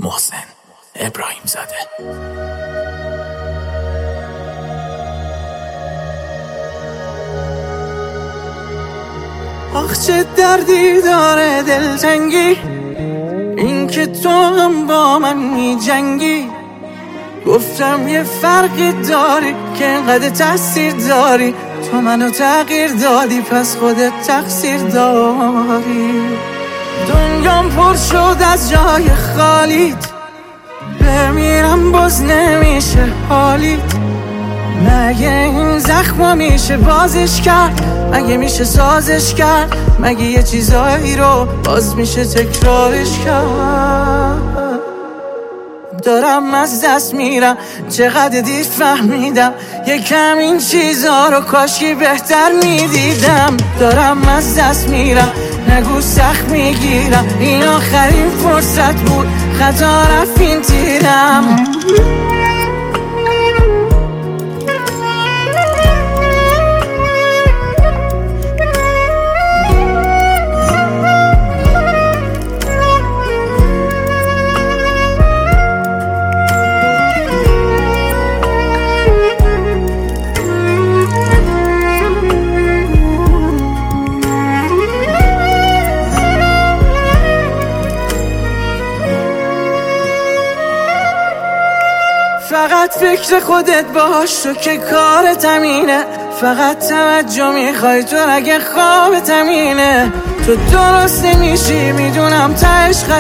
محسن ابراهیم زاده. آخ چه دردی داره دلتنگی، این که تو هم با من می جنگی. گفتم یه فرقی داری که انقدر تاثیر داری، تو منو تغییر دادی پس خودت تقصیر داری. دنیام پر شد از جای خالیت، بمیرم باز نمیشه حالیت. مگه این زخم میشه بازش کرد؟ مگه میشه سازش کرد؟ مگه یه چیزایی رو باز میشه تکرارش کرد؟ دارم از دست میرم، چقدر دیر فهمیدم یکم این چیزا رو کاشکی بهتر میدیدم. دارم از دست میرم، نگو سخت میگیرم، این آخرین فرصت بود، خطا رفت این تیرم. فقط فکر خودت باش، تو که کارت همینه. فقط توجه میخوای تو، اگه خوابت همینه. تو درست نمیشی میدونم، تهش